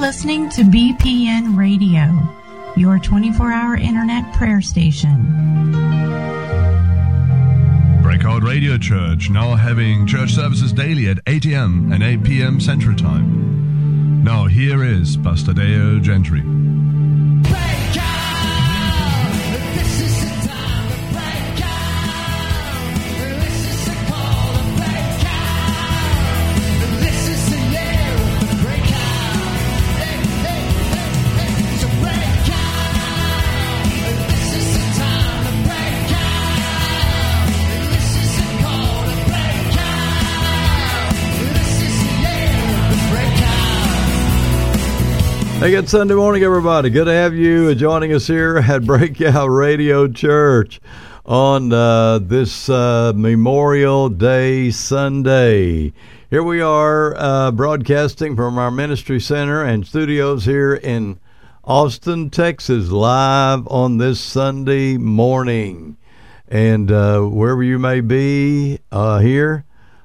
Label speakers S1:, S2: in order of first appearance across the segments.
S1: listening to BPN Radio, your 24-hour internet prayer station.
S2: Breakout Radio Church, now having church services daily at 8 a.m. and 8 p.m. Central Time. Now here is Pastor Dale Gentry.
S3: Hey, good Sunday morning, everybody. Good to have you joining us here at Breakout Radio Church on this Memorial Day Sunday. Here we are broadcasting from our ministry center and studios here in Austin, Texas, live on this Sunday morning. And wherever you may be here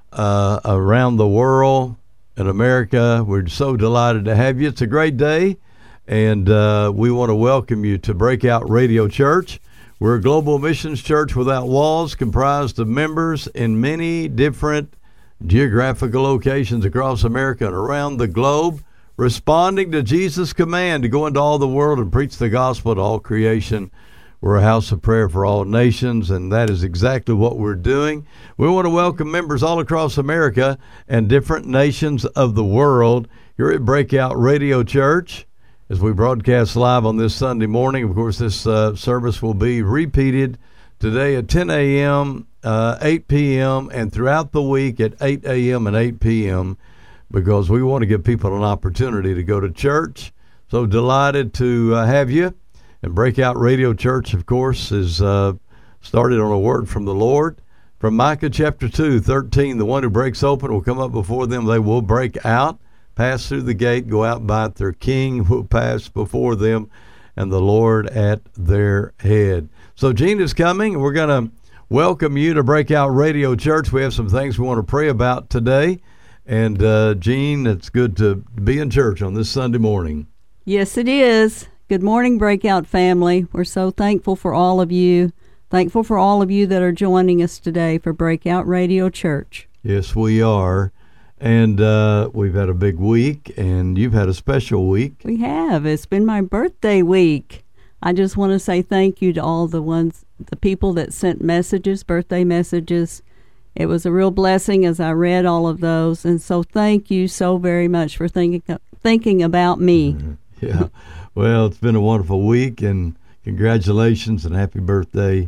S3: around the world, in America, we're so delighted to have you. It's a great day, and we want to welcome you to Breakout Radio Church. We're a global missions church without walls, comprised of members in many different geographical locations across America and around the globe, responding to Jesus' command to go into all the world and preach the gospel to all creation. We're a house of prayer for all nations, and that is exactly what we're doing. We want to welcome members all across America and different nations of the world here at Breakout Radio Church as we broadcast live on this Sunday morning. Of course, this service will be repeated today at 10 a.m., 8 p.m., and throughout the week at 8 a.m. and 8 p.m. because we want to give people an opportunity to go to church. So delighted to have you. And Breakout Radio Church, of course, is started on a word from the Lord. From Micah chapter 2:13, the one who breaks open will come up before them. They will break out, pass through the gate, go out by it. Their king will pass before them, and the Lord at their head. So Gene is coming. We're going to welcome you to Breakout Radio Church. We have some things we want to pray about today. And Gene, it's good to be in church on this Sunday morning.
S4: Yes, it is. Good morning, Breakout family. We're so thankful for all of you. Thankful for all of you that are joining us today for Breakout Radio Church.
S3: Yes, we are. And we've had a big week, and you've had a special week.
S4: We have. It's been my birthday week. I just want to say thank you to all the people that sent messages, birthday messages. It was a real blessing as I read all of those. And so thank you so very much for thinking about me.
S3: Yeah. Well, it's been a wonderful week, and congratulations and happy birthday,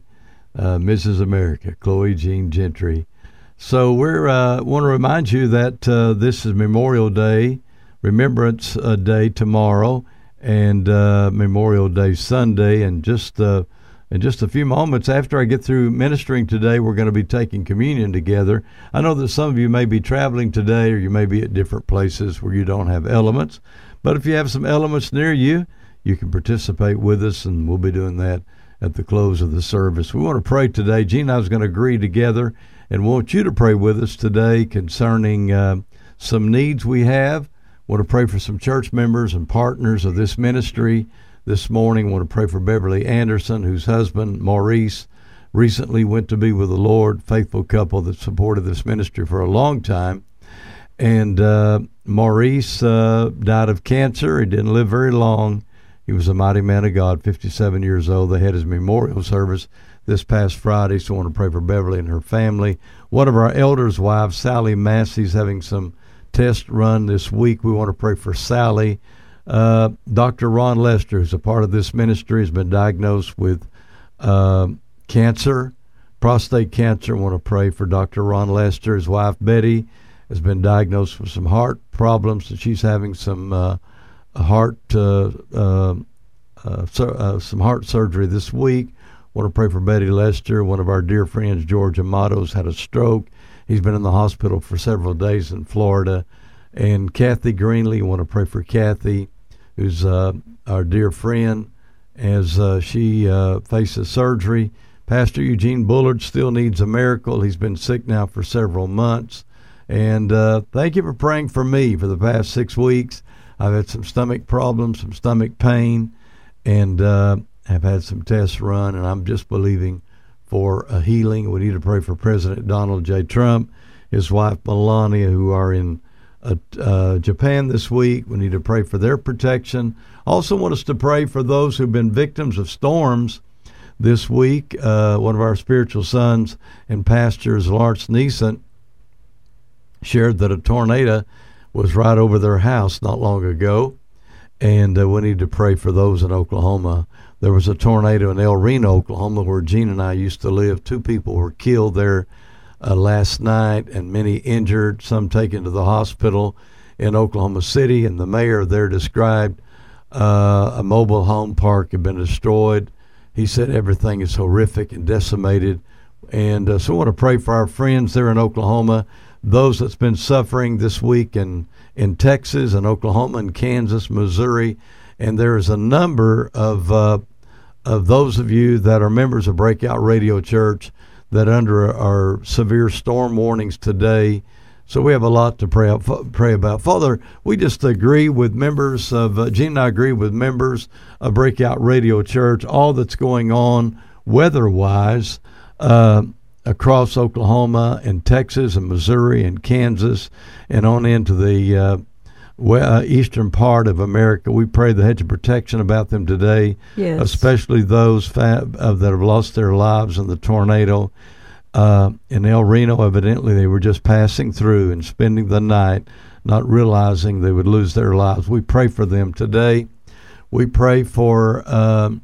S3: Mrs. America, Chloe Jean Gentry. So we want to remind you that this is Memorial Day, Remembrance Day tomorrow, and Memorial Day Sunday. And just in just a few moments after I get through ministering today, we're going to be taking communion together. I know that some of you may be traveling today, or you may be at different places where you don't have elements. But if you have some elements near you, you can participate with us, and we'll be doing that at the close of the service. We want to pray today. Gene and I was going to agree together and want you to pray with us today concerning some needs we have. Want to pray for some church members and partners of this ministry this morning. Want to pray for Beverly Anderson, whose husband, Maurice, recently went to be with the Lord, faithful couple that supported this ministry for a long time. And Maurice died of cancer. He didn't live very long. He was a mighty man of God, 57 years old. They had his memorial service this past Friday, so I want to pray for Beverly and her family. One of our elders' wives, Sally Massey, is having some tests run this week. We want to pray for Sally. Dr. Ron Lester, who's a part of this ministry, has been diagnosed with cancer, prostate cancer. I want to pray for Dr. Ron Lester. His wife, Betty, has been diagnosed with some heart problems, and she's having some heart surgery this week. Want to pray for Betty Lester. One of our dear friends, George Amato's, had a stroke. He's been in the hospital for several days in Florida. And Kathy Greenlee, want to pray for Kathy, who's our dear friend, as she faces surgery. Pastor Eugene Bullard still needs a miracle. He's been sick now for several months. And thank you for praying for me for the past 6 weeks. I've had some stomach problems, some stomach pain, and have had some tests run, and I'm just believing for a healing. We need to pray for President Donald J. Trump, his wife Melania, who are in Japan this week. We need to pray for their protection. Also want us to pray for those who've been victims of storms this week. One of our spiritual sons and pastors, Lawrence Neeson, shared that a tornado was right over their house not long ago, and we need to pray for those in Oklahoma. There was a tornado in El Reno, Oklahoma, where Gene and I used to live. 2 people were killed there last night, and many injured, some taken to the hospital in Oklahoma City, and the mayor there described a mobile home park had been destroyed. He said everything is horrific and decimated, and so I want to pray for our friends there in Oklahoma, those that's been suffering this week in Texas and Oklahoma and Kansas, Missouri, and there is a number of those of you that are members of Breakout Radio Church that under our severe storm warnings today. So we have a lot to pray about. Father, we just agree with members of, Gene and I agree with members of Breakout Radio Church, all that's going on weather-wise across Oklahoma and Texas and Missouri and Kansas and on into the eastern part of America. We pray the hedge of protection about them today,
S4: yes,
S3: especially those that have lost their lives in the tornado. In El Reno, evidently they were just passing through and spending the night, not realizing they would lose their lives. We pray for them today. We pray for the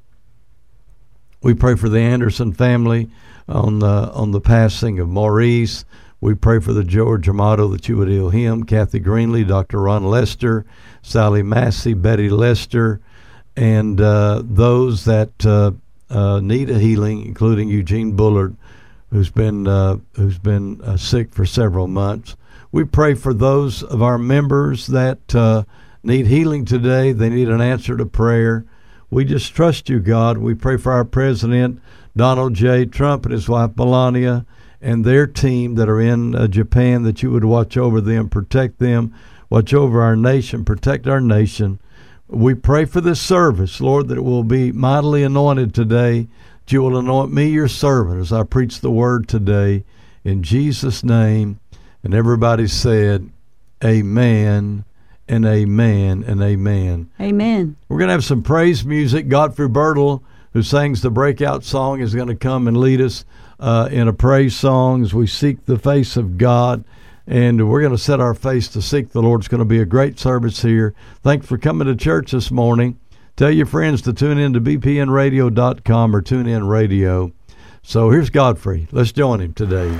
S3: Anderson family on the passing of Maurice. We pray for the George Amato that you would heal him, Kathy Greenlee, Dr. Ron Lester, Sally Massey, Betty Lester, and those that need a healing, including Eugene Bullard, who's been sick for several months. We pray for those of our members that need healing today. They need an answer to prayer. We just trust you, God. We pray for our President, Donald J. Trump, and his wife, Melania, and their team that are in Japan, that you would watch over them, protect them, watch over our nation, protect our nation. We pray for this service, Lord, that it will be mightily anointed today, that you will anoint me, your servant, as I preach the word today, in Jesus' name. And everybody said, amen and amen and amen.
S4: Amen.
S3: We're going to have some praise music. Godfrey Birtle, who sings the breakout song, is going to come and lead us in a praise song as we seek the face of God. And we're going to set our face to seek the Lord. It's going to be a great service here. Thanks for coming to church this morning. Tell your friends to tune in to bpnradio.com or TuneIn Radio. So here's Godfrey. Let's join him today.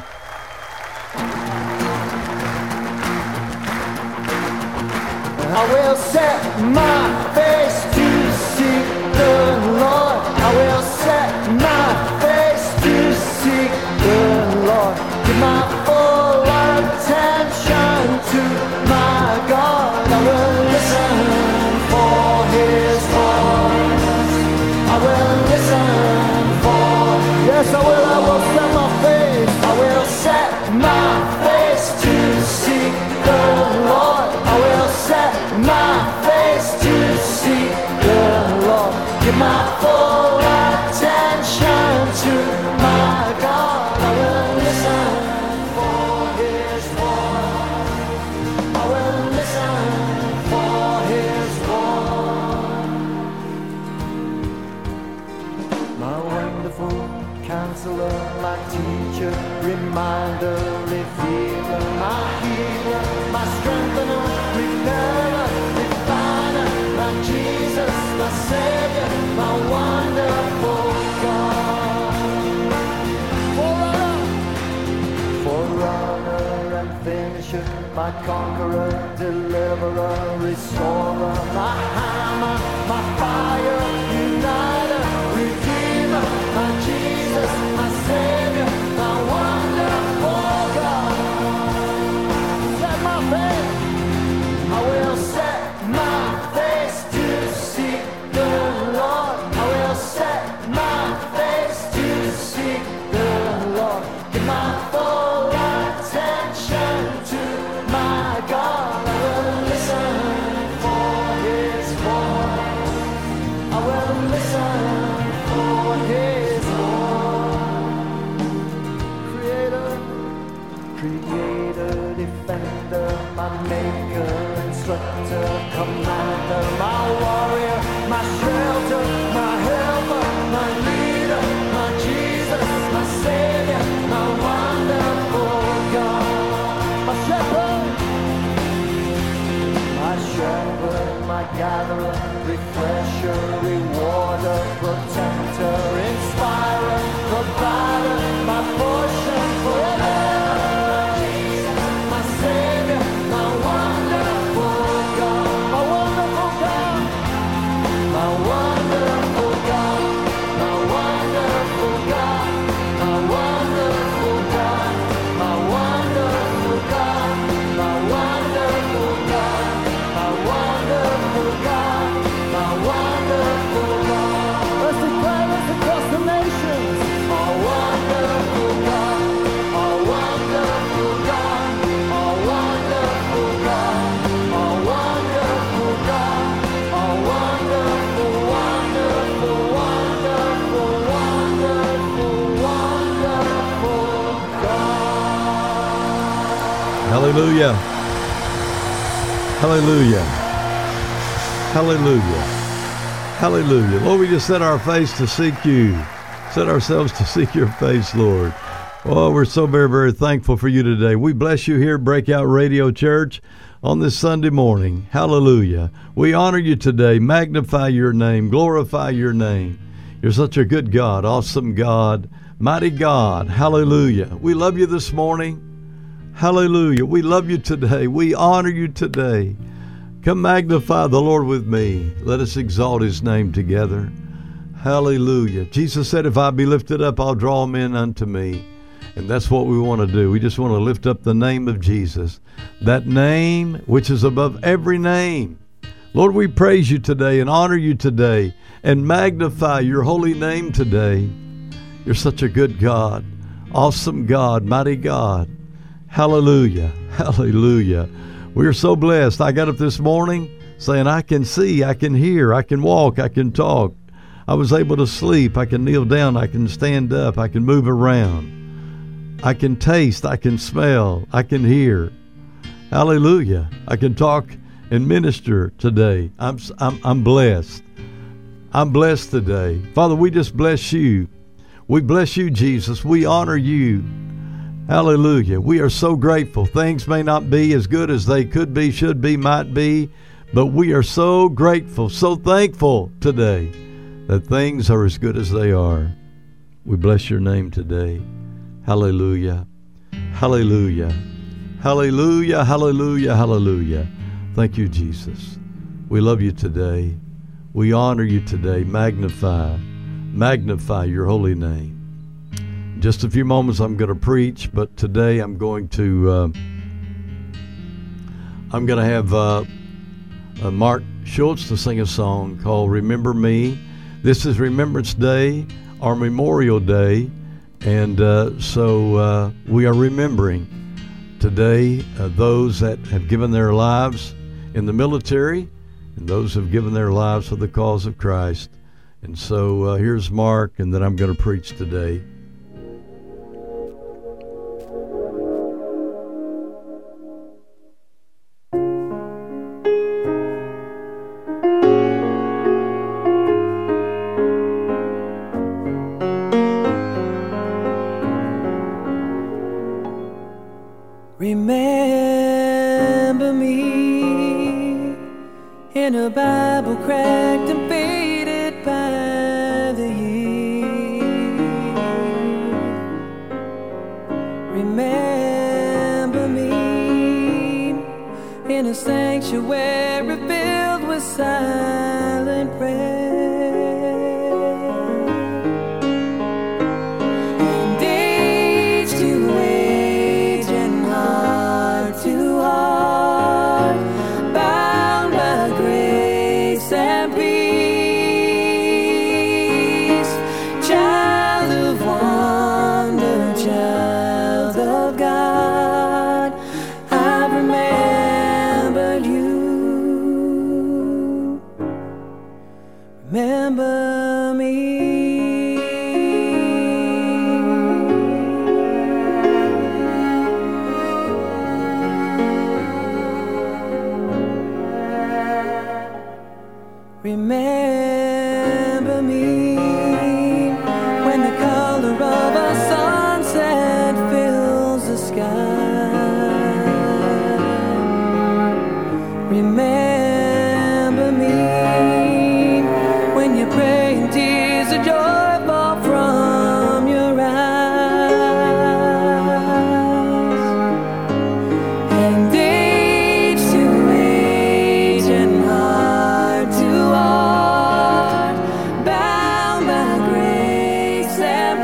S5: I will set my face to seek the Lord. I will set my face to seek the Lord. Give my full attention to my God. I will listen for his voice. I will listen for, yes I will set my face. I will set my face to seek the Lord. I will set my face to seek the Lord. Give my full attention to my God. I will listen for his voice. I will listen for his voice. My wonderful counselor, my teacher, reminder, revealer, my healer, my strengthener, repairer, refiner, my Jesus, my Savior, my wonderful God. Forerunner and finisher, my conqueror, deliverer, restorer, my hammer, my fire, uniter, redeemer, my Jesus, my Savior, my wonderful God. Set my face, I will set my face to seek the Lord. I will set my face to seek the Lord. Give my full attention to my God. I will listen for protector, commander, my warrior, my shelter, my helper, my leader, my Jesus, my Savior, my wonderful God. My shepherd, my gatherer, refresher, rewarder, protector, inspirer, provider, my portion forever. My Savior, my wonderful God, my wonderful God, my wonderful God, my wonderful God, my wonderful God, my wonderful God, my wonderful God, my wonderful God, my wonderful God. Let's declare this across the nations. Our wonderful God, our wonderful God, our wonderful God, our wonderful God, our wonderful, wonderful, wonderful, wonderful, wonderful God.
S3: Hallelujah. Hallelujah. Hallelujah. Hallelujah. Lord, we just set our face to seek you. Set ourselves to seek your face, Lord. Oh, we're so very, very thankful for you today. We bless you here at Breakout Radio Church on this Sunday morning. Hallelujah. We honor you today. Magnify your name. Glorify your name. You're such a good God, awesome God, mighty God. Hallelujah. We love you this morning. Hallelujah. We love you today. We honor you today. Come magnify the Lord with me. Let us exalt his name together. Hallelujah. Jesus said, if I be lifted up, I'll draw men unto me. And that's what we want to do. We just want to lift up the name of Jesus, that name which is above every name. Lord, we praise you today and honor you today and magnify your holy name today. You're such a good God, awesome God, mighty God. Hallelujah. Hallelujah. We're so blessed. I got up this morning saying, I can see, I can hear, I can walk, I can talk. I was able to sleep. I can kneel down. I can stand up. I can move around. I can taste. I can smell. I can hear. Hallelujah. I can talk and minister today. I'm blessed. I'm blessed today. Father, we just bless you. We bless you, Jesus. We honor you. Hallelujah. We are so grateful. Things may not be as good as they could be, should be, might be, but we are so grateful, so thankful today that things are as good as they are. We bless your name today. Hallelujah. Hallelujah. Hallelujah. Hallelujah. Hallelujah. Thank you, Jesus. We love you today. We honor you today. Magnify your holy name. In just a few moments I'm going to preach, but today I'm going to have Mark Schultz to sing a song called Remember Me. This is Remembrance Day, our Memorial Day, and so we are remembering today those that have given their lives in the military and those who have given their lives for the cause of Christ. And so here's Mark, and then I'm going to preach today.
S6: Remember me in a Bible cracked and faded by the years. Remember me in a sanctuary filled with silent prayer. Remember me. Remember me when the color of a sunset fills the sky. Remember me when you pray and tears of joy fall from your eyes. And age to age and heart to heart, bound by grace and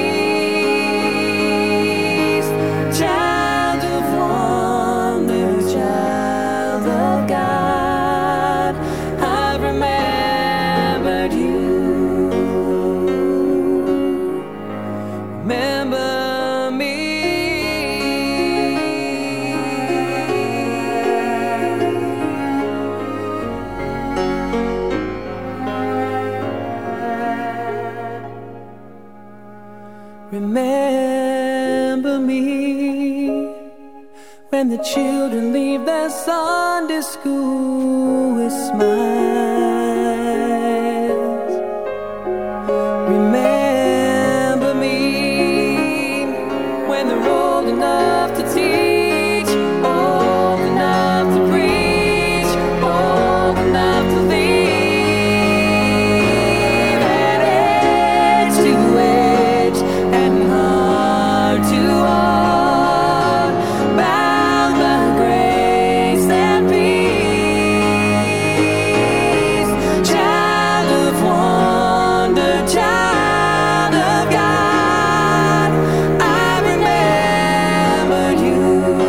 S6: peace, child of wonder, child of God, I've remembered you. Remember me. Remember me when the children leave their Sunday school with smiles. Remember me when they're old enough to teach, old enough to preach, old enough to leave. And edge to edge and heart to heart, bound by grace and peace, child of wonder, child of God, I remembered you.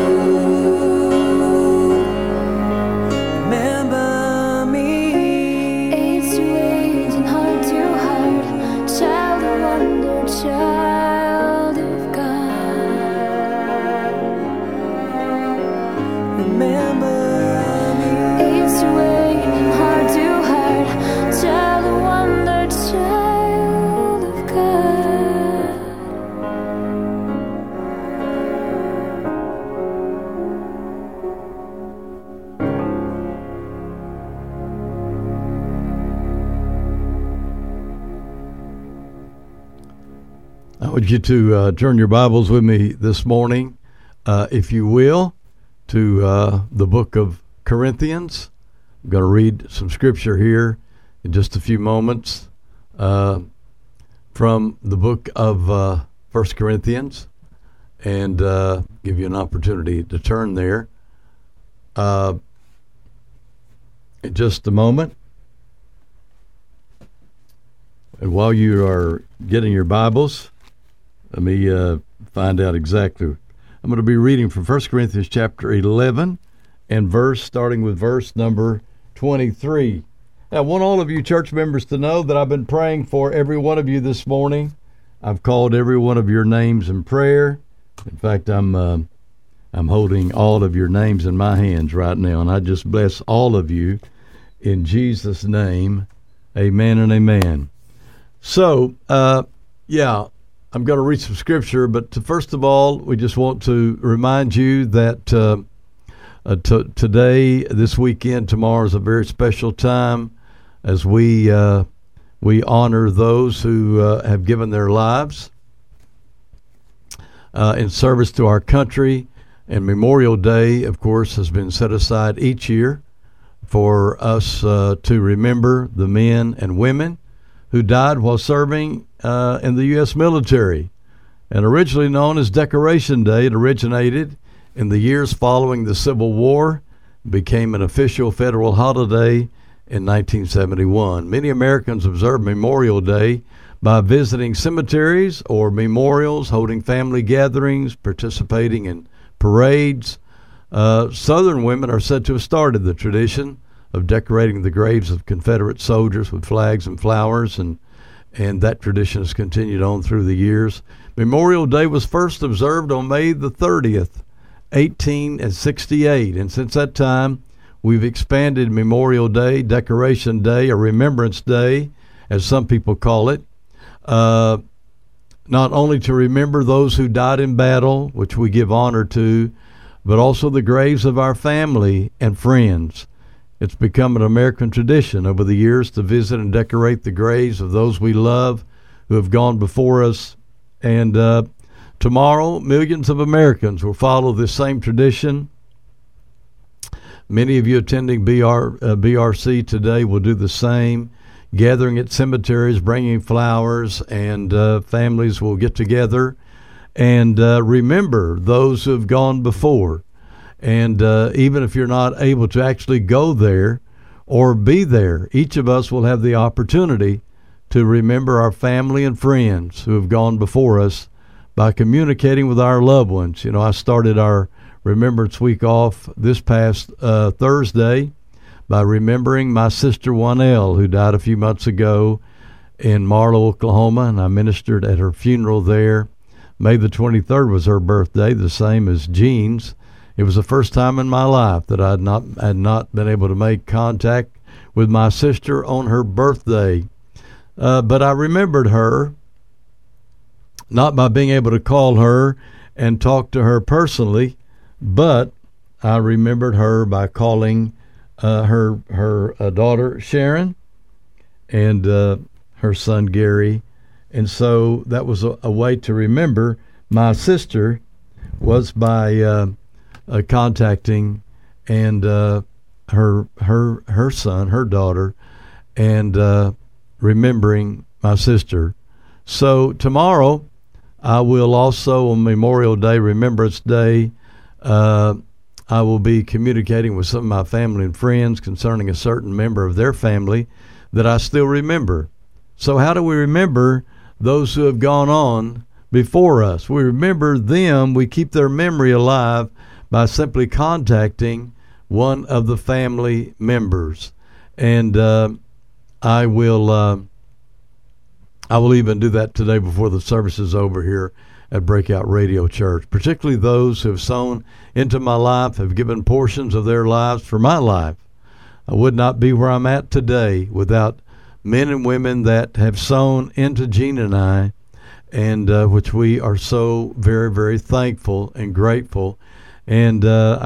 S6: Remember me.
S7: Age to age and heart to heart, child of wonder, child of God.
S6: Remember me.
S7: Age to age and heart to heart, child of wonder, child of God.
S3: I want you to turn your Bibles with me this morning, if you will, to the book of Corinthians. I'm going to read some scripture here in just a few moments from the book of 1 Corinthians, and give you an opportunity to turn there in just a moment. And while you are getting your Bibles, let me find out exactly. I'm going to be reading from 1 Corinthians chapter 11 and starting with verse number 23. Now, I want all of you church members to know that I've been praying for every one of you this morning. I've called every one of your names in prayer. In fact, I'm holding all of your names in my hands right now, and I just bless all of you in Jesus' name. Amen and amen. So, I'm going to read some scripture, but first of all, we just want to remind you that today, this weekend, tomorrow is a very special time as we honor those who have given their lives in service to our country. And Memorial Day, of course, has been set aside each year for us to remember the men and women who died while serving in the U.S. military. And originally known as Decoration Day, it originated in the years following the Civil War, became an official federal holiday in 1971. Many Americans observe Memorial Day by visiting cemeteries or memorials, holding family gatherings, participating in parades. Southern women are said to have started the tradition of decorating the graves of Confederate soldiers with flags and flowers, and that tradition has continued on through the years. Memorial Day was first observed on May the 30th, 1868, and since that time, we've expanded Memorial Day, Decoration Day, or Remembrance Day, as some people call it, not only to remember those who died in battle, which we give honor to, but also the graves of our family and friends. It's become an American tradition over the years to visit and decorate the graves of those we love who have gone before us. And tomorrow, millions of Americans will follow this same tradition. Many of you attending BRC today will do the same, gathering at cemeteries, bringing flowers, and families will get together and remember those who have gone before. And even if you're not able to actually go there or be there, each of us will have the opportunity to remember our family and friends who have gone before us by communicating with our loved ones. You know, I started our Remembrance Week off this past Thursday by remembering my sister Wanell, who died a few months ago in Marlow, Oklahoma, and I ministered at her funeral there. May the 23rd was her birthday, the same as Jean's. It was the first time in my life that I had not been able to make contact with my sister on her birthday. But I remembered her, not by being able to call her and talk to her personally, but I remembered her by calling her daughter Sharon and her son Gary. And so that was a way to remember my sister, was by contacting and her son, her daughter, and remembering my sister. So tomorrow I will also, on Memorial Day, Remembrance Day, I will be communicating with some of my family and friends concerning a certain member of their family that I still remember. So how do we remember those who have gone on before us? We remember them, we keep their memory alive by simply contacting one of the family members. And I will even do that today before the service is over here at Breakout Radio Church, particularly those who have sown into my life, have given portions of their lives for my life. I would not be where I'm at today without men and women that have sown into Jean and I, and which we are so very, very thankful and grateful. And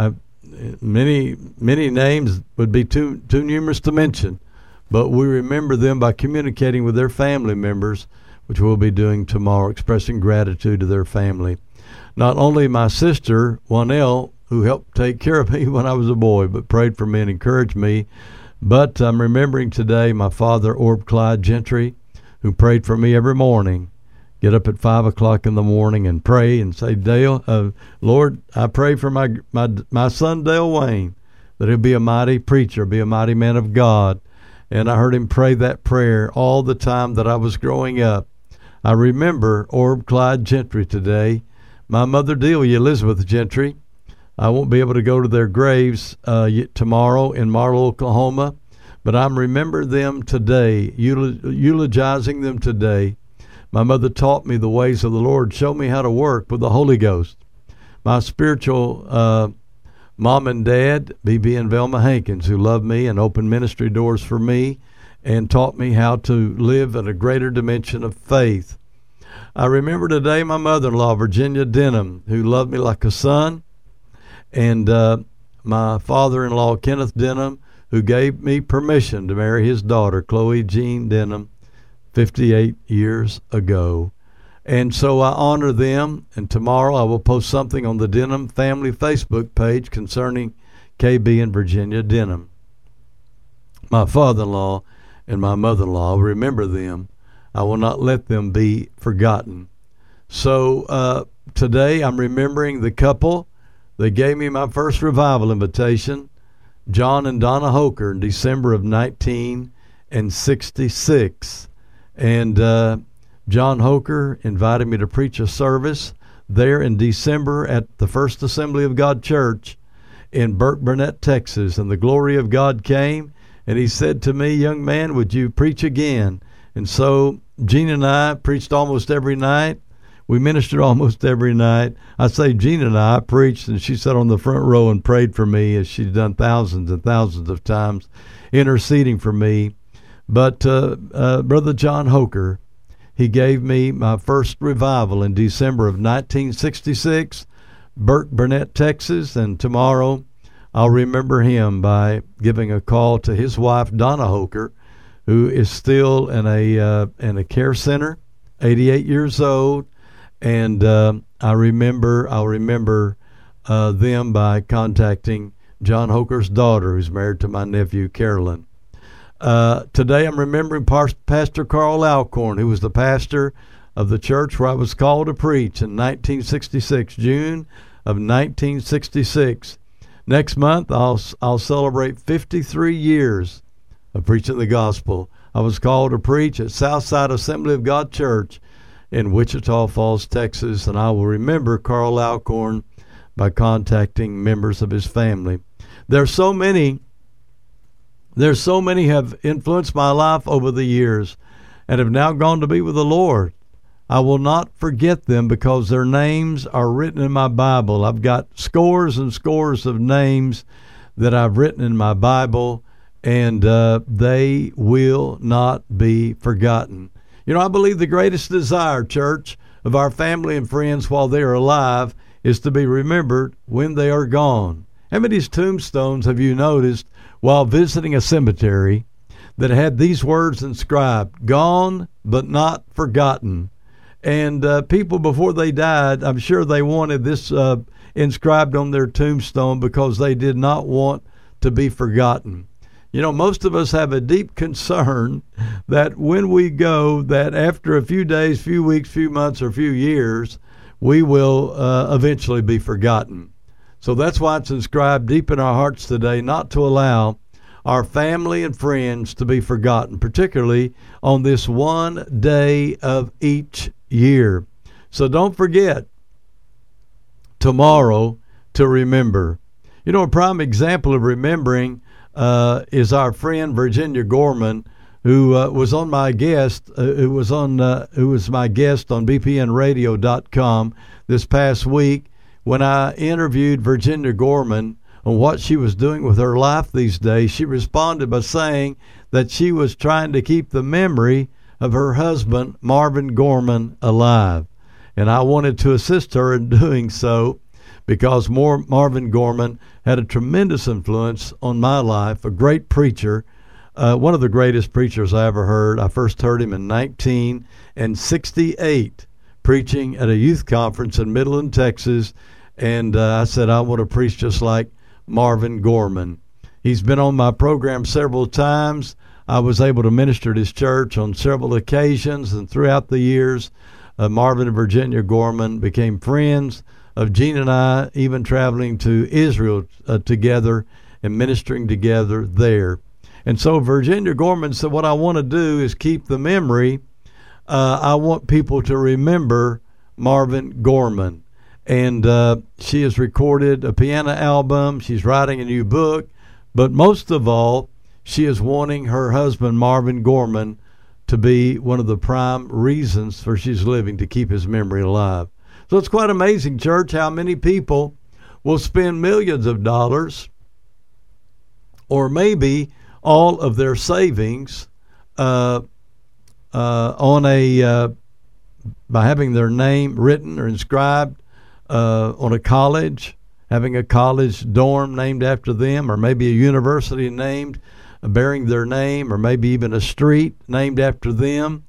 S3: many names would be too numerous to mention, but we remember them by communicating with their family members, which we'll be doing tomorrow, expressing gratitude to their family. Not only my sister, Wanell, who helped take care of me when I was a boy, but prayed for me and encouraged me, but I'm remembering today my father, Orb Clyde Gentry, who prayed for me every morning. Get up at 5 o'clock in the morning and pray and say, Dale, Lord, I pray for my son Dale Wayne, that he'll be a mighty preacher, be a mighty man of God. And I heard him pray that prayer all the time that I was growing up. I remember Orb Clyde Gentry today. My mother, Delia Elizabeth Gentry. I won't be able to go to their graves tomorrow in Marlow, Oklahoma, but I'm remembering them today, eulogizing them today. My mother taught me the ways of the Lord, showed me how to work with the Holy Ghost. My spiritual mom and dad, B.B. and Velma Hankins, who loved me and opened ministry doors for me and taught me how to live in a greater dimension of faith. I remember today my mother-in-law, Virginia Denham, who loved me like a son, and my father-in-law, Kenneth Denham, who gave me permission to marry his daughter, Chloe Jean Denham, 58 years ago. And so I honor them, and tomorrow I will post something on the Denham family Facebook page concerning KB and Virginia Denham. My father-in-law and my mother-in-law, remember them. I will not let them be forgotten. So today I'm remembering the couple that gave me my first revival invitation, John and Donna Hoker, in December of 1966. And John Hoker invited me to preach a service there in December at the First Assembly of God Church in Burke Burnett, Texas. And the glory of God came, and he said to me, young man, would you preach again? And so Jean and I preached almost every night. We ministered almost every night. I say Jean and I preached, and she sat on the front row and prayed for me, as she's done thousands and thousands of times, interceding for me. But Brother John Hoker, he gave me my first revival in December of 1966, Burke Burnett, Texas, and tomorrow I'll remember him by giving a call to his wife, Donna Hoker, who is still in a care center, 88 years old, and I'll remember them by contacting John Hoker's daughter, who's married to my nephew, Carolyn. Today I'm remembering Pastor Carl Alcorn, who was the pastor of the church where I was called to preach in 1966, June of 1966. Next month, I'll celebrate 53 years of preaching the gospel. I was called to preach at Southside Assembly of God Church in Wichita Falls, Texas, and I will remember Carl Alcorn by contacting members of his family. There's so many have influenced my life over the years and have now gone to be with the Lord. I will not forget them because their names are written in my Bible. I've got scores and scores of names that I've written in my Bible, and they will not be forgotten. You know, I believe the greatest desire, church, of our family and friends while they are alive is to be remembered when they are gone. How many tombstones have you noticed while visiting a cemetery that had these words inscribed, "Gone but not forgotten"? And people, before they died, I'm sure they wanted this inscribed on their tombstone because they did not want to be forgotten. You know, most of us have a deep concern that when we go, that after a few days, few weeks, few months, or few years, we will eventually be forgotten. So that's why it's inscribed deep in our hearts today, not to allow our family and friends to be forgotten, particularly on this one day of each year. So don't forget tomorrow to remember. You know, a prime example of remembering is our friend Virginia Gorman, who was on my guest. Who was my guest on BPNradio.com this past week when I interviewed Virginia Gorman on what she was doing with her life these days. She responded by saying that she was trying to keep the memory of her husband, Marvin Gorman, alive. And I wanted to assist her in doing so because Marvin Gorman had a tremendous influence on my life, a great preacher, one of the greatest preachers I ever heard. I first heard him in 1968, preaching at a youth conference in Midland, Texas, and I said, I want to preach just like Marvin Gorman. He's been on my program several times. I was able to minister at his church on several occasions, and throughout the years, Marvin and Virginia Gorman became friends of Gene and I, even traveling to Israel together and ministering together there. And so Virginia Gorman said, what I want to do is keep the memory. I want people to remember Marvin Gorman. And she has recorded a piano album. She's writing a new book. But most of all, she is wanting her husband, Marvin Gorman, to be one of the prime reasons for she's living, to keep his memory alive. So it's quite amazing, church, how many people will spend millions of dollars or maybe all of their savings by having their name written or inscribed on a college, having a college dorm named after them, or maybe a university named bearing their name, or maybe even a street named after them,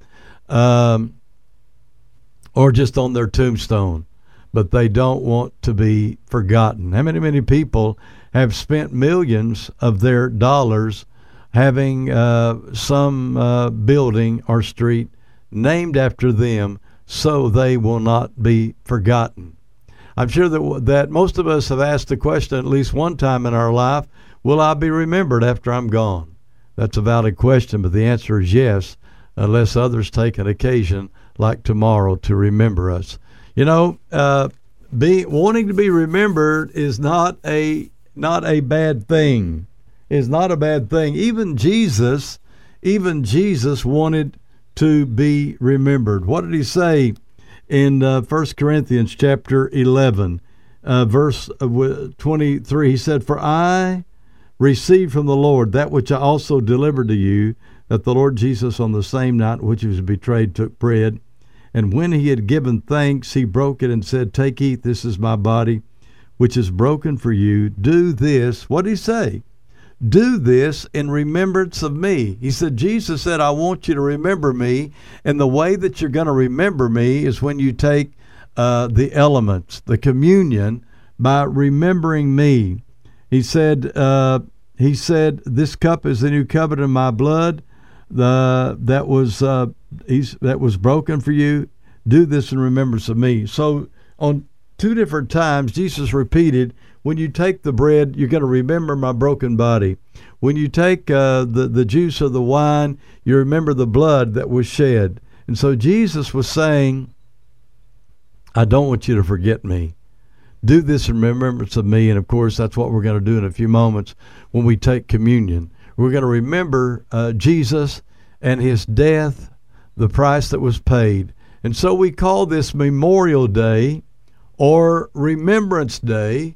S3: or just on their tombstone. But they don't want to be forgotten. How many people have spent millions of their dollars having some building or street named after them so they will not be forgotten? I'm sure that most of us have asked the question at least one time in our life, will I be remembered after I'm gone? That's a valid question, but the answer is yes, unless others take an occasion like tomorrow to remember us. You know, wanting to be remembered is not a bad thing. It's not a bad thing. Even Jesus wanted to be remembered. What did he say in 1 Corinthians chapter 11, verse 23? He said, "For I received from the Lord that which I also delivered to you, that the Lord Jesus on the same night in which he was betrayed took bread. And when he had given thanks, he broke it and said, 'Take, eat, this is my body, which is broken for you. Do this. What did he say? Do this in remembrance of me. He said, Jesus said, I want you to remember me. And the way that you're going to remember me is when you take the elements, the communion, by remembering me. He said, this cup is the new covenant in my blood that was broken for you. Do this in remembrance of me. So on 2 different times, Jesus repeated, when you take the bread, you're going to remember my broken body. When you take the juice of the wine, you remember the blood that was shed. And so Jesus was saying, I don't want you to forget me. Do this in remembrance of me. And of course, that's what we're going to do in a few moments when we take communion. We're going to remember Jesus and his death, the price that was paid. And so we call this Memorial Day or Remembrance Day.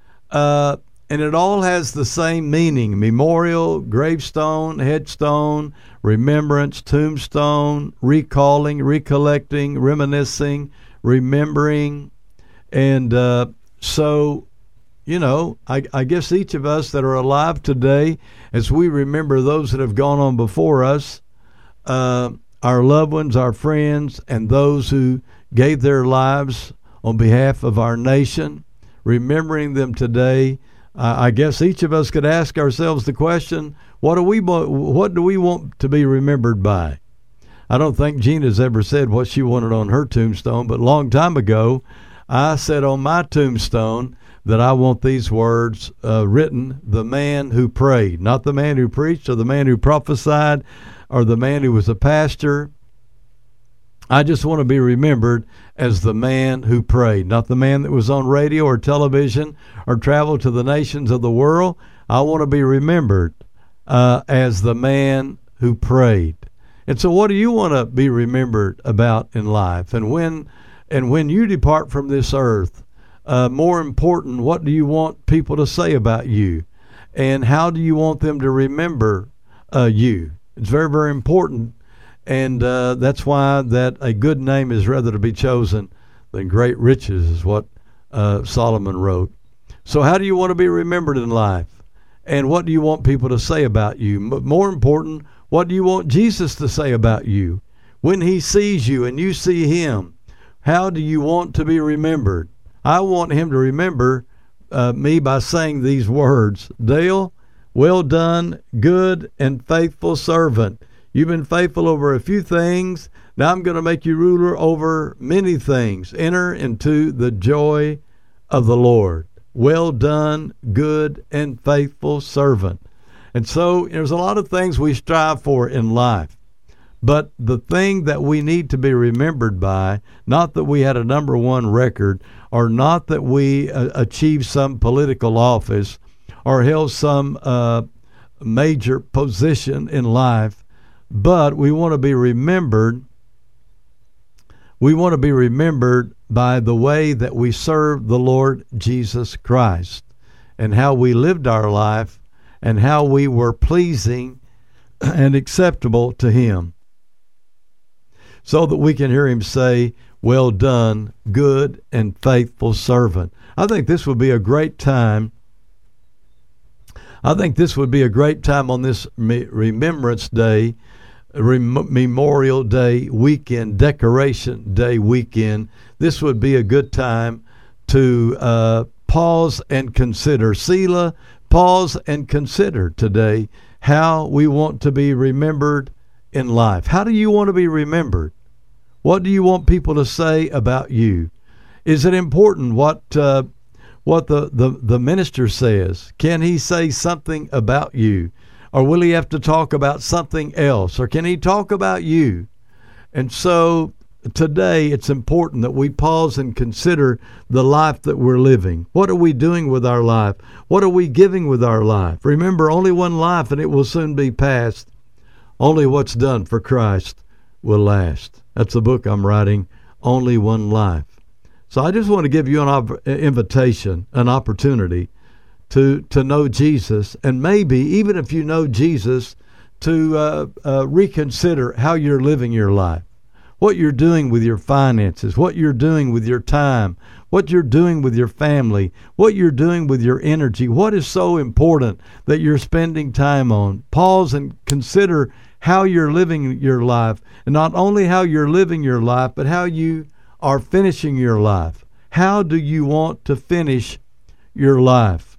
S3: And it all has the same meaning: memorial, gravestone, headstone, remembrance, tombstone, recalling, recollecting, reminiscing, remembering. And so, you know, I guess each of us that are alive today, as we remember those that have gone on before us, our loved ones, our friends, and those who gave their lives on behalf of our nation, remembering them today, I guess each of us could ask ourselves the question, what do we want to be remembered by? I don't think Gina's ever said what she wanted on her tombstone, but a long time ago, I said on my tombstone that I want these words written, the man who prayed, not the man who preached or the man who prophesied or the man who was a pastor. I just want to be remembered as the man who prayed, not the man that was on radio or television or traveled to the nations of the world. I want to be remembered as the man who prayed. And so what do you want to be remembered about in life? And when you depart from this earth, more important, what do you want people to say about you? And how do you want them to remember you? It's very, very important. And that's why that a good name is rather to be chosen than great riches, is what Solomon wrote. So how do you want to be remembered in life? And what do you want people to say about you? But more important, what do you want Jesus to say about you? When he sees you and you see him, how do you want to be remembered? I want him to remember me by saying these words: Dale, well done, good and faithful servant. You've been faithful over a few things. Now I'm going to make you ruler over many things. Enter into the joy of the Lord. Well done, good and faithful servant. And so there's a lot of things we strive for in life. But the thing that we need to be remembered by, not that we had a number one record, or not that we achieved some political office or held some major position in life, but we want to be remembered. We want to be remembered by the way that we served the Lord Jesus Christ and how we lived our life and how we were pleasing and acceptable to him, so that we can hear him say, well done, good and faithful servant. I think this would be a great time. I think this would be a great time on this Remembrance Day, Memorial Day weekend, Decoration Day weekend. This would be a good time to pause and consider. Selah, pause and consider today how we want to be remembered in life. How do you want to be remembered? What do you want people to say about you? Is it important what the minister says? Can he say something about you? Or will he have to talk about something else? Or can he talk about you? And so today it's important that we pause and consider the life that we're living. What are we doing with our life? What are we giving with our life? Remember, only one life and it will soon be past. Only what's done for Christ will last. That's the book I'm writing, Only One Life. So I just want to give you an invitation, an opportunity to know Jesus, and maybe even if you know Jesus, to reconsider how you're living your life, what you're doing with your finances, what you're doing with your time, what you're doing with your family, what you're doing with your energy, what is so important that you're spending time on. Pause and consider how you're living your life, and not only how you're living your life, but how you are finishing your life. How do you want to finish your life?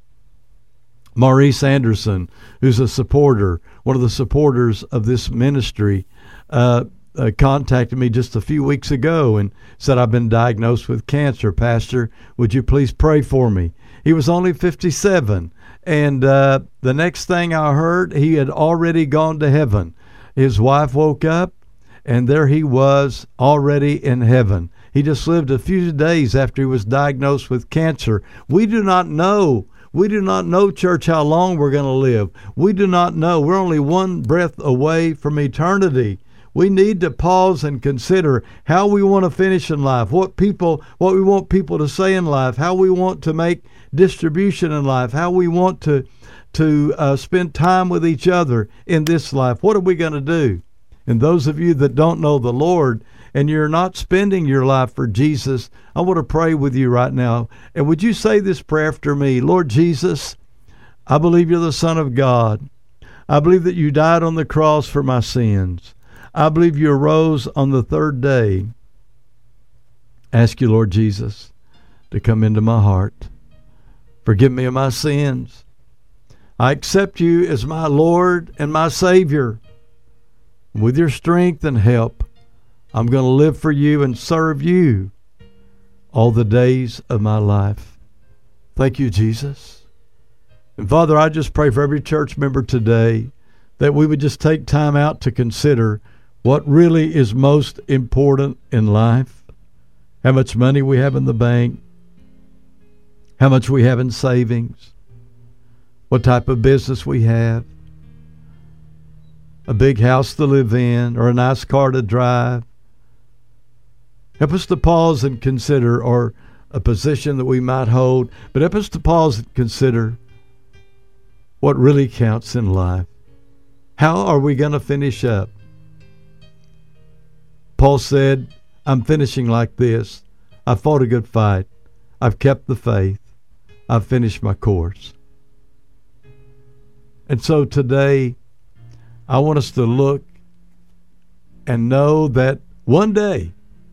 S3: Maurice Anderson, who's a supporter, one of the supporters of this ministry, contacted me just a few weeks ago and said, I've been diagnosed with cancer. Pastor, would you please pray for me? He was only 57, and the next thing I heard, he had already gone to heaven. His wife woke up, and there he was already in heaven. He just lived a few days after he was diagnosed with cancer. We do not know. We do not know, church, how long we're going to live. We do not know. We're only one breath away from eternity. We need to pause and consider how we want to finish in life, what we want people to say in life, how we want to make distribution in life, how we want to spend time with each other in this life. What are we going to do? And those of you that don't know the Lord and you're not spending your life for Jesus, I want to pray with you right now. And would you say this prayer after me? Lord Jesus, I believe you're the Son of God. I believe that you died on the cross for my sins. I believe you arose on the third day. Ask you, Lord Jesus, to come into my heart. Forgive me of my sins. I accept you as my Lord and my Savior. With your strength and help, I'm going to live for you and serve you all the days of my life. Thank you, Jesus. And Father, I just pray for every church member today that we would just take time out to consider what really is most important in life. How much money we have in the bank, how much we have in savings, what type of business we have, a big house to live in, or a nice car to drive. Help us to pause and consider, or a position that we might hold, but help us to pause and consider what really counts in life. How are we going to finish up? Paul said, I'm finishing like this. I fought a good fight. I've kept the faith. I've finished my course. And so today, I want us to look and know that one day,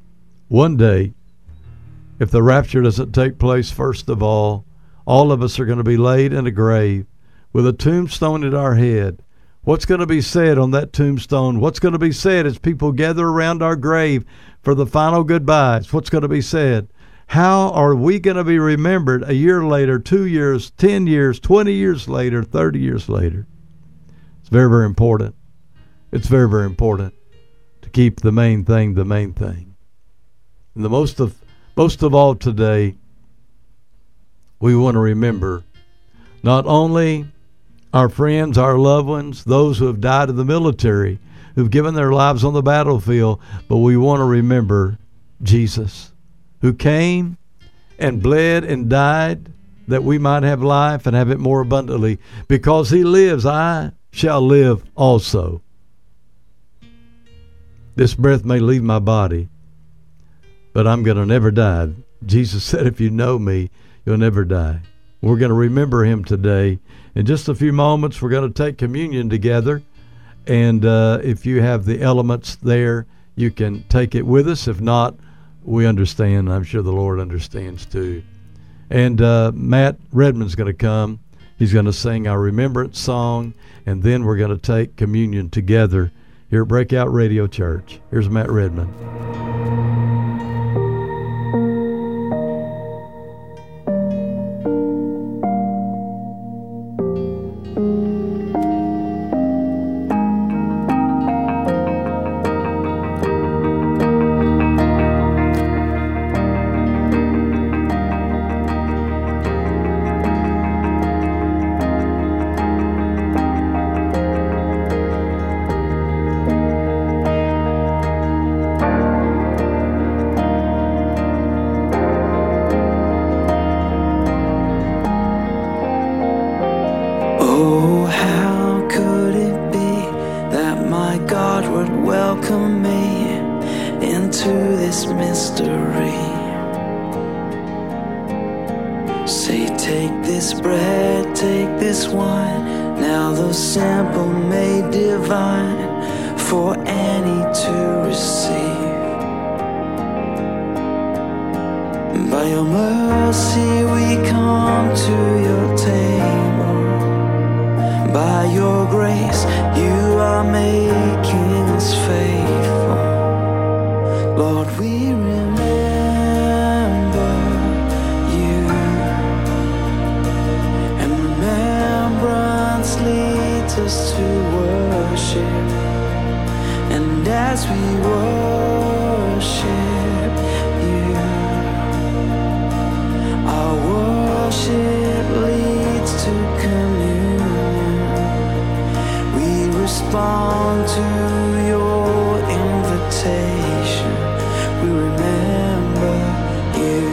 S3: if the rapture doesn't take place, first of all of us are going to be laid in a grave with a tombstone at our head. What's going to be said on that tombstone? What's going to be said as people gather around our grave for the final goodbyes? What's going to be said? How are we going to be remembered a year later, 2 years, 10 years, 20 years later, 30 years later? It's very, very important. It's very, very important to keep the main thing the main thing. And the most of all today, we want to remember not only our friends, our loved ones, those who have died in the military, who've given their lives on the battlefield, but we want to remember Jesus, who came and bled and died that we might have life and have it more abundantly. Because he lives, I shall live also. This breath may leave my body, but I'm going to never die. Jesus said, if you know me, you'll never die. We're going to remember him today. In just a few moments, we're going to take communion together. And if you have the elements there, you can take it with us. If not, we understand. I'm sure the Lord understands too. And Matt Redman's going to come. He's going to sing our remembrance song. And then we're going to take communion together here at Breakout Radio Church. Here's Matt Redman.
S6: welcome me into this mystery.
S8: Say, take this bread, take this wine, now the simple made divine, for any to receive. By your mercy we come to your table. By your grace you are making us faithful. Lord, we remember you, and remembrance leads us to worship. And as we worship you, our worship leads to communion. We respond to your invitation. We remember you.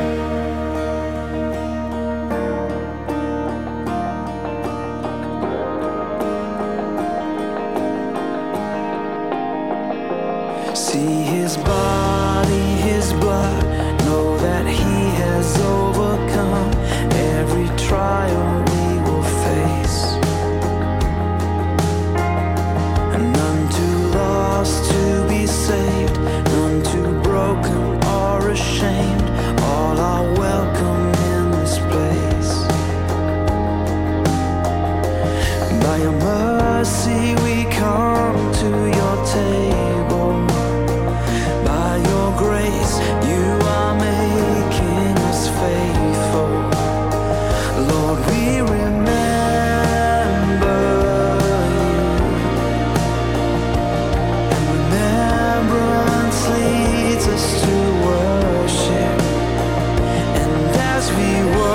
S8: See his body, his blood, know that he has overcome every trial we will face. And none too lost to be saved, none too broken or ashamed, all are welcome in this place. By your mercy we come to your table. By your grace you are making us faithful. Lord, we remember you, and remembrance leads us to worship. And as we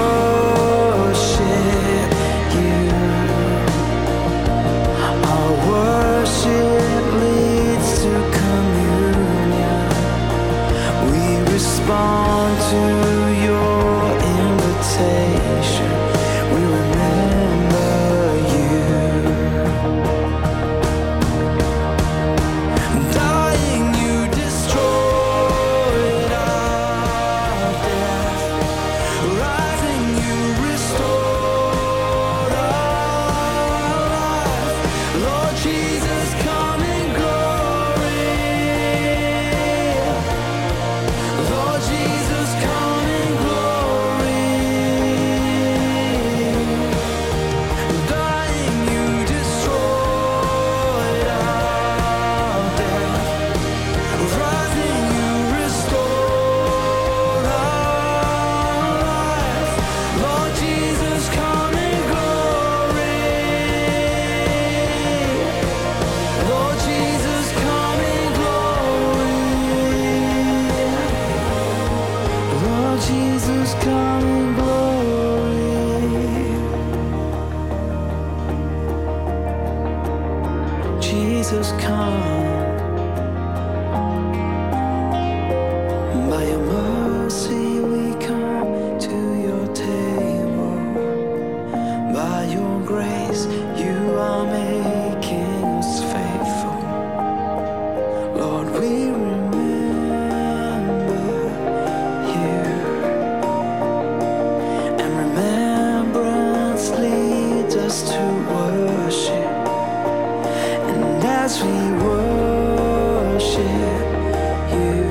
S8: worship you, our worship leads to communion. We respond to your invitation. We remember you. Dying, you destroyed our death. Rising, you restored our life. Lord Jesus, come in glory. Lord Jesus, come in glory. Dying, you destroyed our death. Rising, you restored our life. Lord Jesus, come in glory. Lord Jesus, come in glory. Lord Jesus, come in glory. Jesus, come. By your mercy we come to your table. By your grace you are making us faithful. Lord, we remember you, and remembrance leads us to worship. And as we worship you,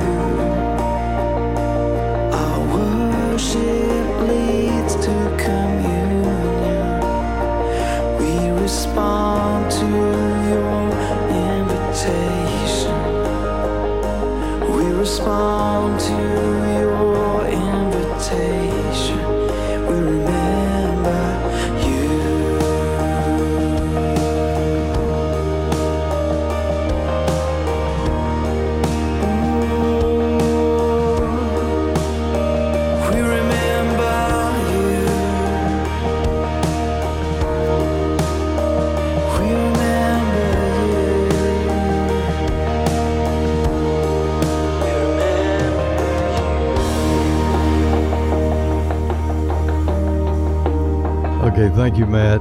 S8: our worship leads to communion. We respond to your invitation. We respond to your invitation. We remember you. We remember you. We remember you.
S3: Okay, thank you, Matt.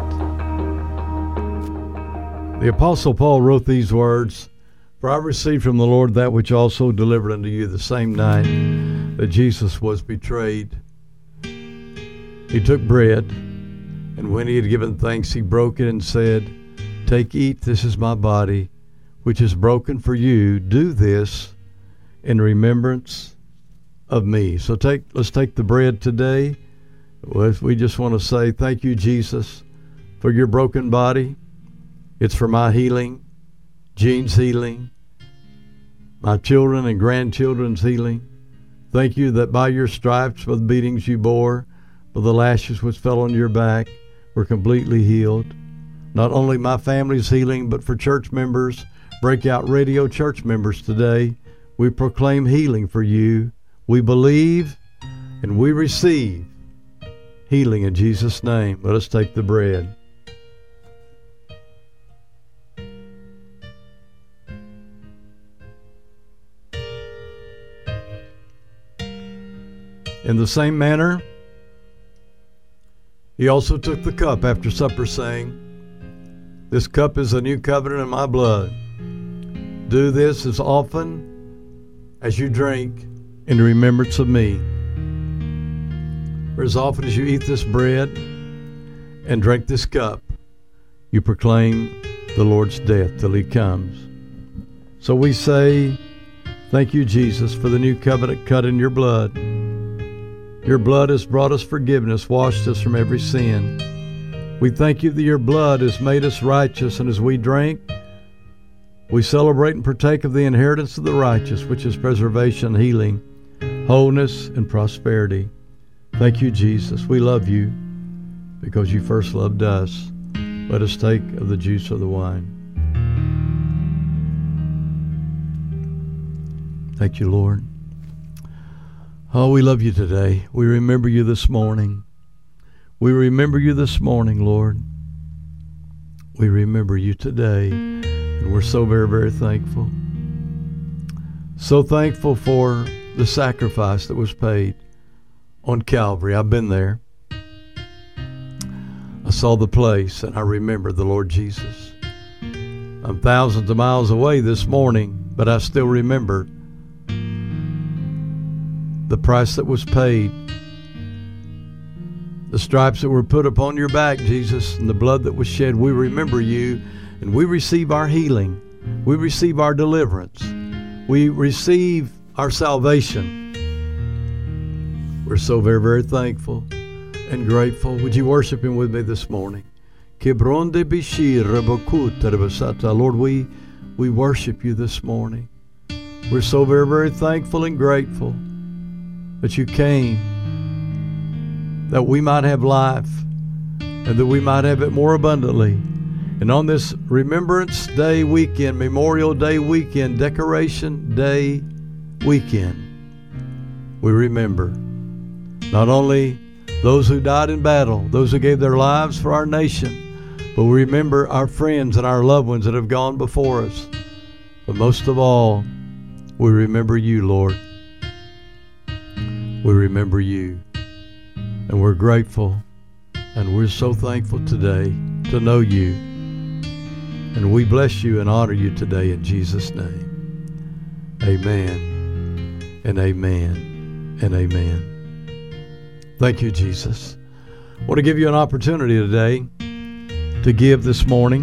S3: The Apostle Paul wrote these words, "For I received from the Lord that which also delivered unto you the same night that Jesus was betrayed. He took bread, and when he had given thanks, he broke it and said, "Take, eat, this is my body, which is broken for you. Do this in remembrance of me." So let's take the bread today. We just want to say thank you, Jesus, for your broken body. It's for my healing, Jean's healing, my children and grandchildren's healing. Thank you that by your stripes, by the beatings you bore, by the lashes which fell on your back, we're completely healed. Not only my family's healing, but for church members, Breakout Radio church members today, we proclaim healing for you. We believe and we receive healing in Jesus' name. Let us take the bread. In the same manner, he also took the cup after supper, saying, "This cup is a new covenant in my blood. Do this as often as you drink in remembrance of me. For as often as you eat this bread and drink this cup, you proclaim the Lord's death till he comes." So we say, thank you, Jesus, for the new covenant cut in your blood. Your blood has brought us forgiveness, washed us from every sin. We thank you that your blood has made us righteous, and as we drink, we celebrate and partake of the inheritance of the righteous, which is preservation, healing, wholeness, and prosperity. Thank you, Jesus. We love you because you first loved us. Let us take of the juice of the wine. Thank you, Lord. Oh, we love you today. We remember you this morning. We remember you this morning, Lord. We remember you today, and we're so very, very thankful. So thankful for the sacrifice that was paid on Calvary. I've been there. I saw the place, and I remember the Lord Jesus. I'm thousands of miles away this morning, but I still remember the price that was paid, the stripes that were put upon your back, Jesus, and the blood that was shed. We remember you, and we receive our healing. We receive our deliverance. We receive our salvation. We're so very, very thankful and grateful. Would you worship him with me this morning? Lord, we worship you this morning. We're so very, very thankful and grateful that you came, that we might have life, and that we might have it more abundantly. And on this Remembrance Day weekend, Memorial Day weekend, Decoration Day weekend, we remember not only those who died in battle, those who gave their lives for our nation, but we remember our friends and our loved ones that have gone before us. But most of all, we remember you, Lord. We remember you, and we're grateful, and we're so thankful today to know you, and we bless you and honor you today in Jesus' name. Amen, and amen, and amen. Thank you, Jesus. I want to give you an opportunity today to give this morning.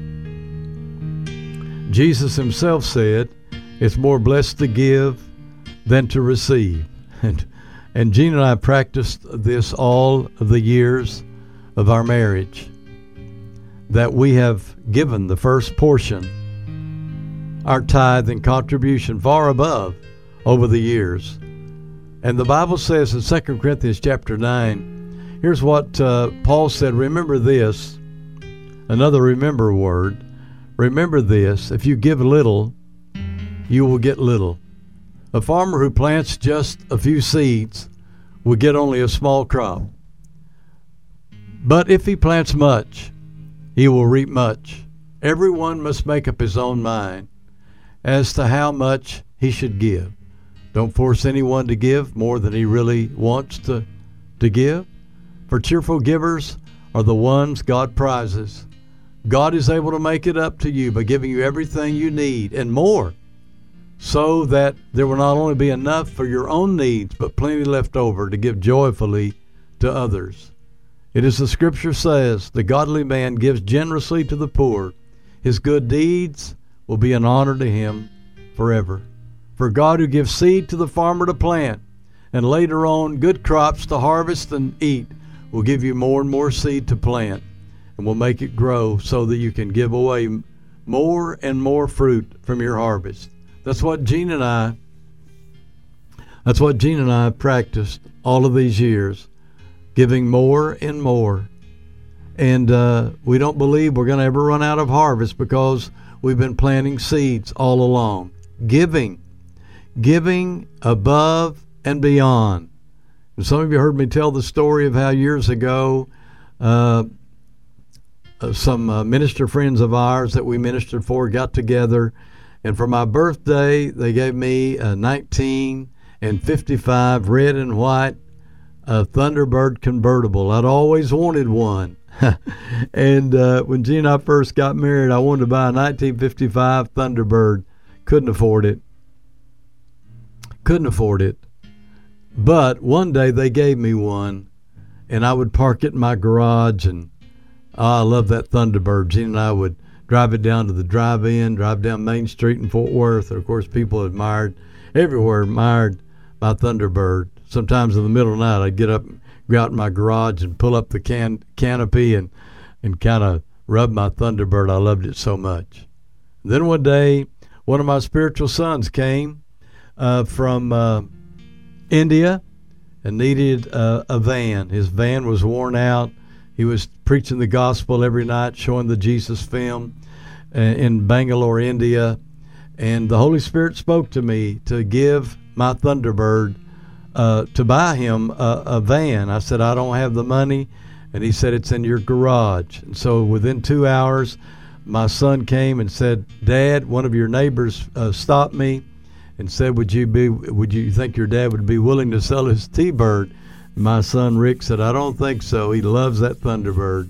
S3: Jesus himself said, it's more blessed to give than to receive. And Jean and I practiced this all of the years of our marriage, that we have given the first portion, our tithe and contribution, far above over the years. And the Bible says in 2 Corinthians chapter 9, here's what Paul said, remember this, another remember word, remember this, if you give little, you will get little. A farmer who plants just a few seeds will get only a small crop. But if he plants much, he will reap much. Everyone must make up his own mind as to how much he should give. Don't force anyone to give more than he really wants to give. For cheerful givers are the ones God prizes. God is able to make it up to you by giving you everything you need and more, so that there will not only be enough for your own needs, but plenty left over to give joyfully to others. It is the scripture says, the godly man gives generously to the poor. His good deeds will be an honor to him forever. For God who gives seed to the farmer to plant, and later on good crops to harvest and eat, will give you more and more seed to plant, and will make it grow so that you can give away more and more fruit from your harvest. That's what Gene and I practiced all of these years, giving more and more. And we don't believe we're going to ever run out of harvest because we've been planting seeds all along. Giving above and beyond. And some of you heard me tell the story of how years ago some minister friends of ours that we ministered for got together, and for my birthday they gave me a 1955 red and white Thunderbird convertible. I'd always wanted one. And when Gene and I first got married, I wanted to buy a 1955 Thunderbird. Couldn't afford it. But one day they gave me one, and I would park it in my garage, and I love that Thunderbird. Gene and I would drive it down to the drive-in, drive down Main Street in Fort Worth, and of course people everywhere admired my Thunderbird. Sometimes in the middle of the night I'd get up, go out in my garage and pull up the canopy and kind of rub my Thunderbird. I loved it so much. Then one day, one of my spiritual sons came from India and needed a van. His van was worn out. He was preaching the gospel every night, showing the Jesus film in Bangalore, India. And the Holy Spirit spoke to me to give my Thunderbird, to buy him a van. I said, I don't have the money. And he said, it's in your garage. And so within 2 hours, my son came and said, Dad, one of your neighbors stopped me and said, would you think your dad would be willing to sell his T-Bird? My son Rick said, I don't think so. He loves that Thunderbird.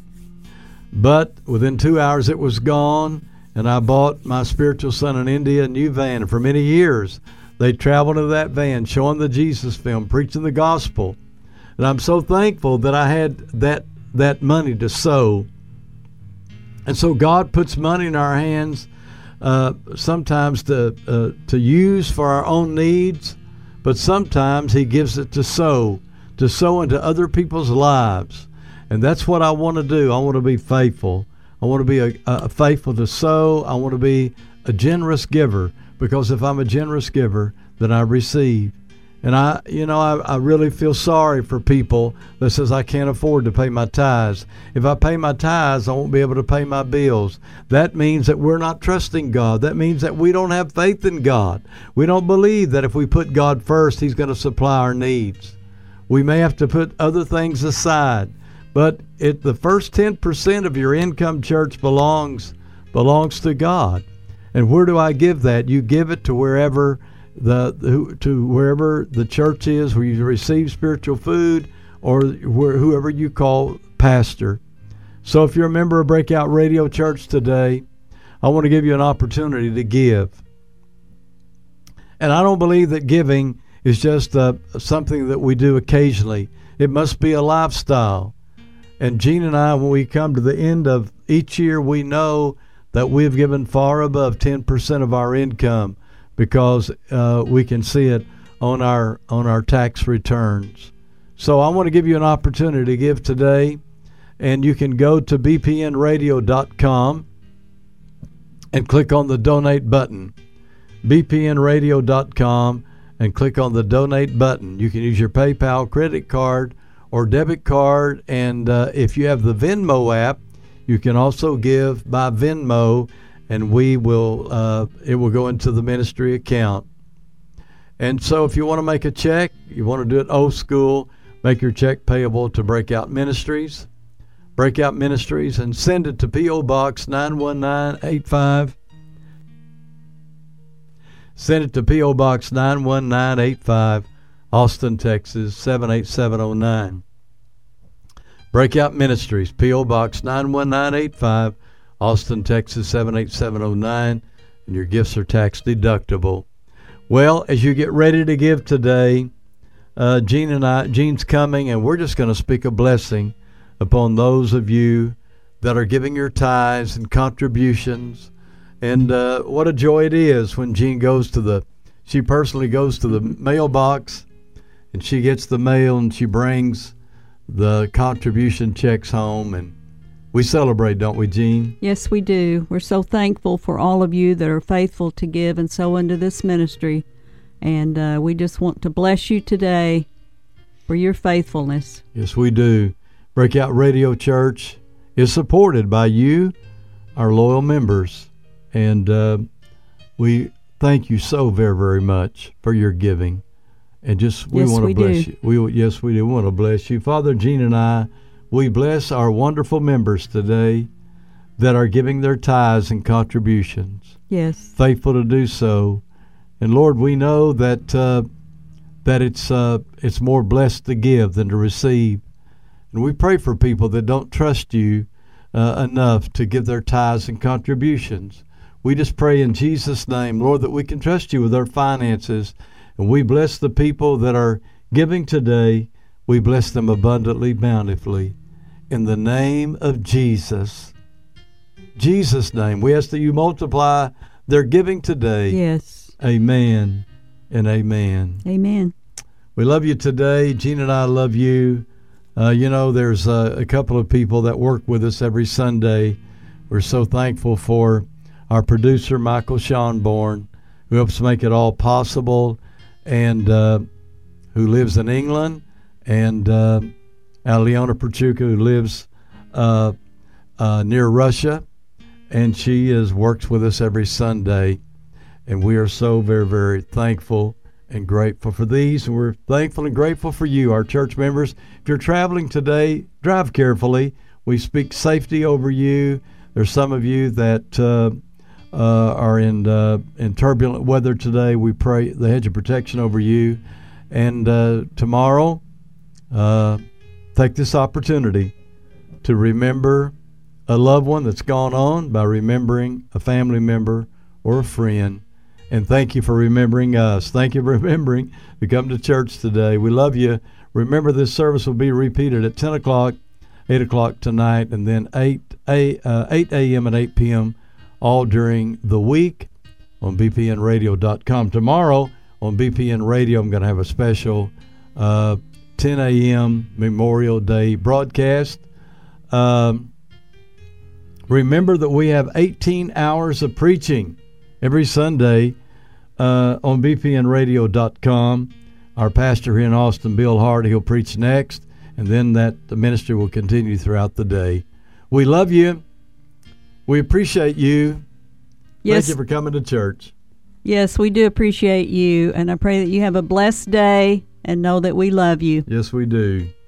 S3: But within 2 hours it was gone, and I bought my spiritual son in India a new van. And for many years they traveled in that van showing the Jesus film, preaching the gospel. And I'm so thankful that I had that money to sow. And so God puts money in our hands sometimes to use for our own needs, but sometimes he gives it to sow into other people's lives. And that's what I want to do. I want to be faithful. I want to be faithful to sow. I want to be a generous giver, because if I'm a generous giver, then I receive. And I really feel sorry for people that says I can't afford to pay my tithes. If I pay my tithes, I won't be able to pay my bills. That means that we're not trusting God. That means that we don't have faith in God. We don't believe that if we put God first, he's going to supply our needs. We may have to put other things aside. But the first 10% of your income, church, belongs to God. And where do I give that? You give it to wherever the church is, where you receive spiritual food, or whoever you call pastor. So if you're a member of Breakout Radio Church today, I want to give you an opportunity to give. And I don't believe that giving is just something that we do occasionally. It must be a lifestyle. And Gene and I, when we come to the end of each year, we know that we've given far above 10% of our income, because we can see it on our tax returns. So I want to give you an opportunity to give today, and you can go to bpnradio.com and click on the donate button. bpnradio.com and click on the donate button. You can use your PayPal, credit card, or debit card, and if you have the Venmo app, you can also give by Venmo, and it will go into the ministry account. And so if you want to make a check, you want to do it old school, make your check payable to Breakout Ministries, and send it to P.O. Box 91985. Send it to P.O. Box 91985, Austin, Texas 78709. Breakout Ministries, P.O. Box 91985, Austin, Texas 78709, and your gifts are tax deductible. Well, as you get ready to give today, Jean's coming, and we're just going to speak a blessing upon those of you that are giving your tithes and contributions. And what a joy it is when Jean she personally goes to the mailbox, and she gets the mail, and she brings the contribution checks home, and we celebrate, don't we, Jean?
S4: Yes, we do. We're so thankful for all of you that are faithful to give and sow into this ministry. And we just want to bless you today for your faithfulness.
S3: Yes, we do. Breakout Radio Church is supported by you, our loyal members. And we thank you so very, very much for your giving. And we want to bless you. Yes, we do want to bless you. Father, Jean and I, we bless our wonderful members today that are giving their tithes and contributions.
S4: Yes.
S3: Faithful to do so. And Lord, we know that it's more blessed to give than to receive. And we pray for people that don't trust you enough to give their tithes and contributions. We just pray in Jesus' name, Lord, that we can trust you with our finances. And we bless the people that are giving today. We bless them abundantly, bountifully. In the name of Jesus. Jesus' name. We ask that you multiply their giving today.
S4: Yes.
S3: Amen and amen.
S4: Amen.
S3: We love you today. Jean and I love you. There's a couple of people that work with us every Sunday. We're so thankful for our producer, Michael Schonborn, who helps make it all possible, and who lives in England, and Aliona Perchuka, who lives near Russia, and she works with us every Sunday. And we are so very, very thankful and grateful for these. And we're thankful and grateful for you, our church members. If you're traveling today, drive carefully. We speak safety over you. There's some of you that are in turbulent weather today. We pray the hedge of protection over you. And tomorrow, take this opportunity to remember a loved one that's gone on by remembering a family member or a friend. And thank you for remembering us. Thank you for remembering to come to church today. We love you. Remember, this service will be repeated at 10 o'clock, 8 o'clock tonight, and then 8 a.m. and 8 p.m. all during the week on bpnradio.com. Tomorrow on BPN Radio, I'm going to have a special 10 a.m. Memorial Day broadcast. Remember that we have 18 hours of preaching every Sunday on bpnradio.com. Our pastor here in Austin, Bill Hart, he'll preach next, and then the ministry will continue throughout the day. We love you. We appreciate you.
S4: Yes.
S3: Thank you for coming to church.
S4: Yes, we do appreciate you, and I pray that you have a blessed day and know that we love you.
S3: Yes, we do.